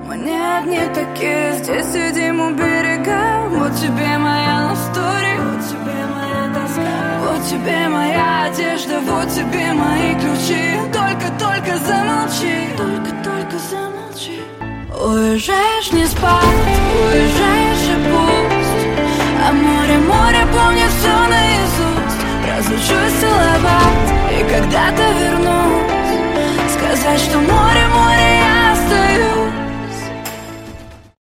Мы не одни такие, здесь сидим у берега. Вот тебе моя love story, вот тебе моя тоска, вот тебе моя одежда, вот тебе мои ключи. Только замолчи, только замолчи. Уезжаешь не спать, уезжаешь и пусть. А море помнит все наизусть. Разучусь целовать и когда-то вернусь, сказать, что мой